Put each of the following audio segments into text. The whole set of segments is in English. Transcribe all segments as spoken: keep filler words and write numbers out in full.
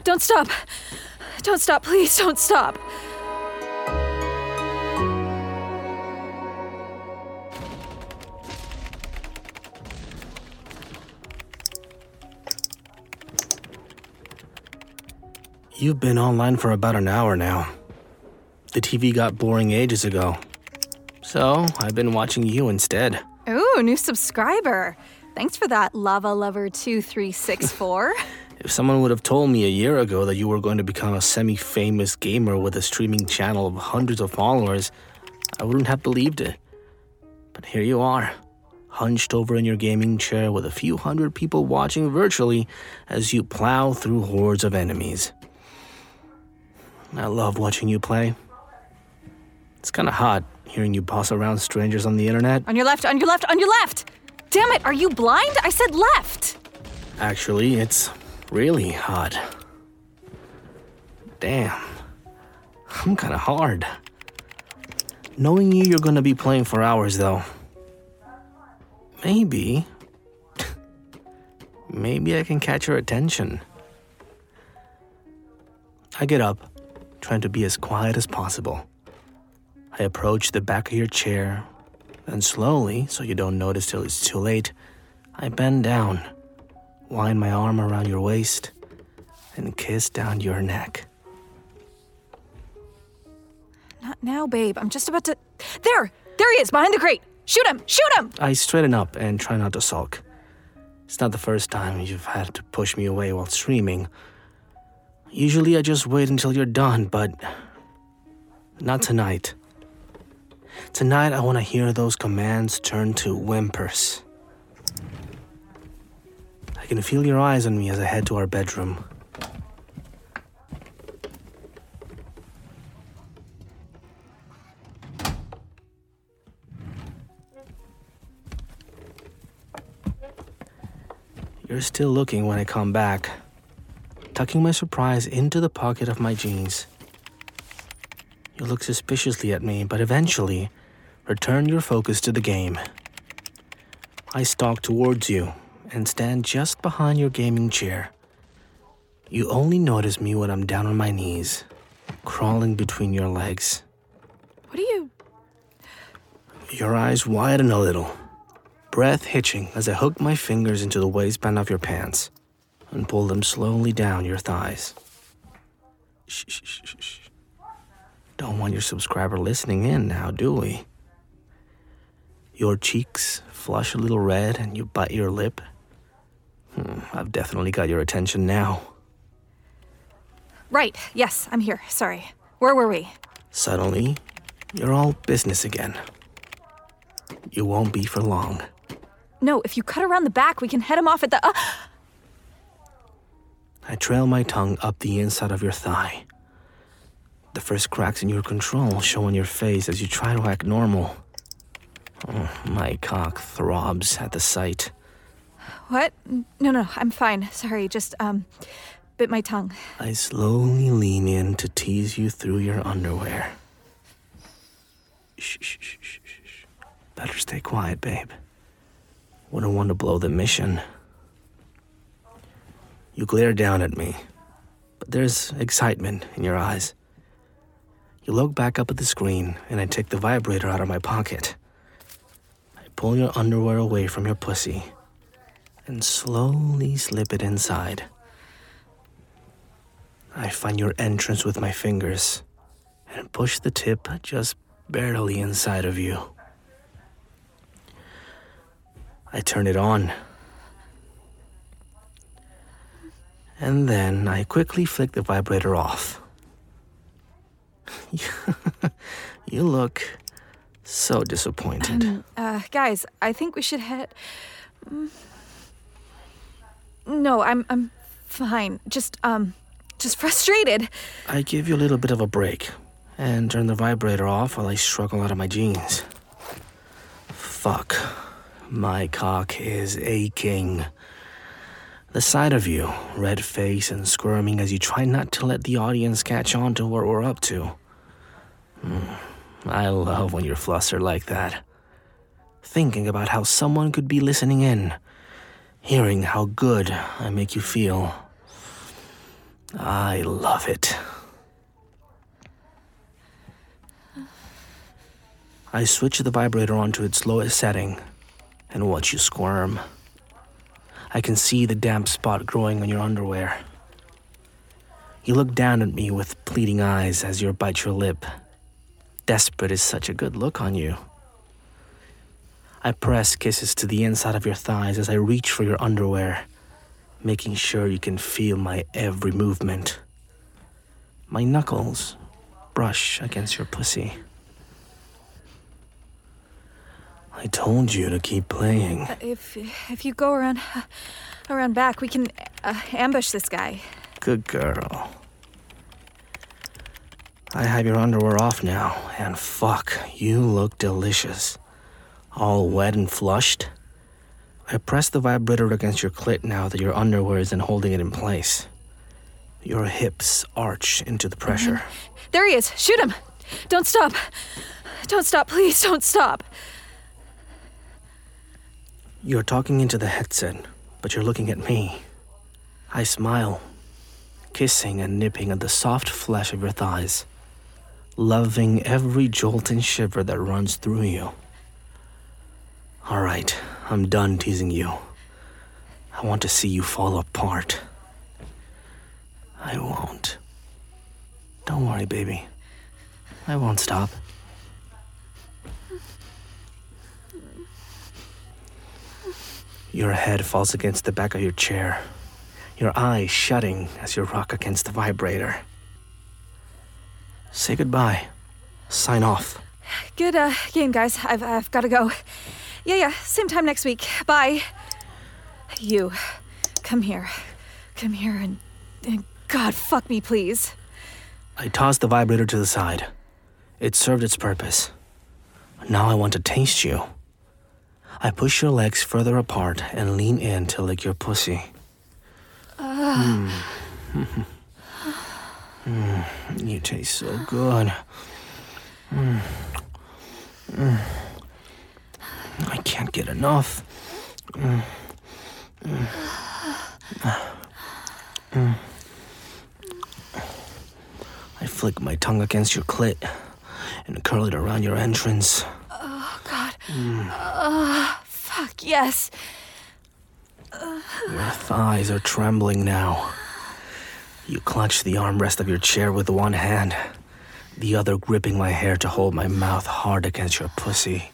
Don't stop. Don't stop, please, don't stop. You've been online for about an hour now. The T V got boring ages ago. So, I've been watching you instead. Ooh, new subscriber. Thanks for that, Lava Lover two three six four. If someone would have told me a year ago that you were going to become a semi-famous gamer with a streaming channel of hundreds of followers, I wouldn't have believed it. But here you are, hunched over in your gaming chair with a few hundred people watching virtually as you plow through hordes of enemies. I love watching you play. It's kind of hot hearing you boss around strangers on the internet. On your left, on your left, on your left! Damn it, are you blind? I said left! Actually, it's really hot. Damn. I'm kind of hard. Knowing you, you're going to be playing for hours, though. Maybe... Maybe I can catch your attention. I get up, trying to be as quiet as possible. I approach the back of your chair, then slowly, so you don't notice till it's too late, I bend down, wind my arm around your waist, and kiss down your neck. Not now, babe. I'm just about to... There! There he is, behind the crate! Shoot him! Shoot him! I straighten up and try not to sulk. It's not the first time you've had to push me away while streaming. Usually I just wait until you're done, but not tonight. Tonight I want to hear those commands turn to whimpers. I can feel your eyes on me as I head to our bedroom. You're still looking when I come back, tucking my surprise into the pocket of my jeans. You look suspiciously at me, but eventually return your focus to the game. I stalk towards you and stand just behind your gaming chair. You only notice me when I'm down on my knees, crawling between your legs. What are you... Your eyes widen a little, breath hitching as I hook my fingers into the waistband of your pants and pull them slowly down your thighs. Shh, shh, shh, shh. Don't want your subscriber listening in now, do we? Your cheeks flush a little red and you bite your lip. Hmm, I've definitely got your attention now. Right, yes, I'm here. Sorry. Where were we? Suddenly, you're all business again. You won't be for long. No, if you cut around the back, we can head him off at the... Uh... I trail my tongue up the inside of your thigh. The first cracks in your control show on your face as you try to act normal. Oh, my cock throbs at the sight. What? No, no, I'm fine. Sorry, just, um, bit my tongue. I slowly lean in to tease you through your underwear. Shh, shh, shh, shh, shh. Better stay quiet, babe. Wouldn't want to blow the mission. You glare down at me, but there's excitement in your eyes. You look back up at the screen, and I take the vibrator out of my pocket. I pull your underwear away from your pussy and slowly slip it inside. I find your entrance with my fingers and push the tip just barely inside of you. I turn it on. And then I quickly flick the vibrator off. You look so disappointed. Um, uh, guys, I think we should head... Mm. No, I'm I'm fine. Just, um, just frustrated. I give you a little bit of a break and turn the vibrator off while I struggle out of my jeans. Fuck. My cock is aching. The sight of you, red face and squirming as you try not to let the audience catch on to what we're up to. Mm, I love when you're flustered like that. Thinking about how someone could be listening in. Hearing how good I make you feel. I love it. I switch the vibrator onto its lowest setting and watch you squirm. I can see the damp spot growing on your underwear. You look down at me with pleading eyes as you bite your lip. Desperate is such a good look on you. I press kisses to the inside of your thighs as I reach for your underwear, making sure you can feel my every movement. My knuckles brush against your pussy. I told you to keep playing. Uh, if if you go around uh, around back, we can uh, ambush this guy. Good girl. I have your underwear off now, and fuck, you look delicious. All wet and flushed. I press the vibrator against your clit now that your underwear isn't holding it in place. Your hips arch into the pressure. Mm-hmm. There he is. Shoot him. Don't stop. Don't stop. Please don't stop. You're talking into the headset, but you're looking at me. I smile, kissing and nipping at the soft flesh of your thighs, loving every jolt and shiver that runs through you. All right, I'm done teasing you. I want to see you fall apart. I won't. Don't worry, baby. I won't stop. Your head falls against the back of your chair, your eyes shutting as you rock against the vibrator. Say goodbye. Sign off. Good uh, game, guys. I've, I've got to go. Yeah, yeah, same time next week. Bye. You, come here. Come here and, and God, fuck me, please. I toss the vibrator to the side. It served its purpose. Now I want to taste you. I push your legs further apart and lean in to lick your pussy. Uh. Mm. mm. You taste so good. Mm. Mm. I can't get enough. Mm. Mm. Mm. I flick my tongue against your clit and curl it around your entrance. Oh, God. Mm. Uh, fuck, yes. Uh. Your thighs are trembling now. You clutch the armrest of your chair with one hand, the other gripping my hair to hold my mouth hard against your pussy.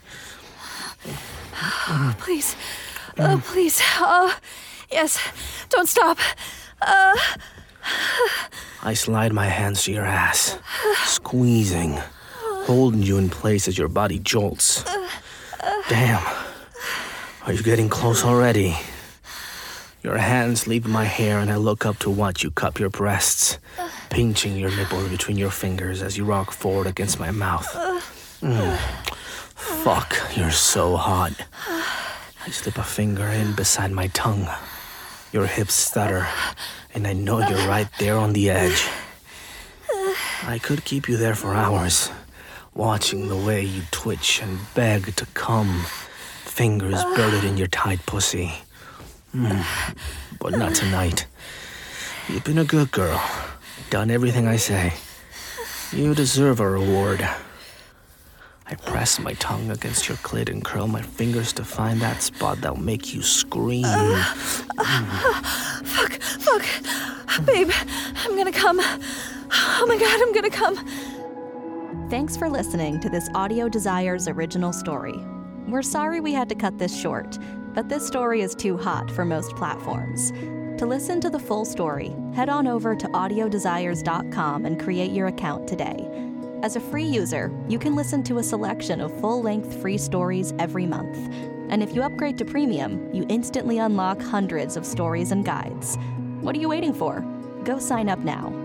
Oh, please. Oh, please. Oh, yes. Don't stop. Uh. I slide my hands to your ass, squeezing, holding you in place as your body jolts. Damn. Are you getting close already? Your hands leave my hair and I look up to watch you cup your breasts, pinching your nipples between your fingers as you rock forward against my mouth. Mm. Fuck, you're so hot. I slip a finger in beside my tongue. Your hips stutter, and I know you're right there on the edge. I could keep you there for hours, watching the way you twitch and beg to come, fingers buried in your tight pussy. Mm, but not tonight. You've been a good girl, done everything I say. You deserve a reward. I press my tongue against your clit and curl my fingers to find that spot that'll make you scream. Uh, uh, fuck, fuck. Babe, I'm gonna come. Oh my God, I'm gonna come. Thanks for listening to this Audio Desires original story. We're sorry we had to cut this short, but this story is too hot for most platforms. To listen to the full story, head on over to audio desires dot com and create your account today. As a free user, you can listen to a selection of full-length free stories every month. And if you upgrade to premium, you instantly unlock hundreds of stories and guides. What are you waiting for? Go sign up now.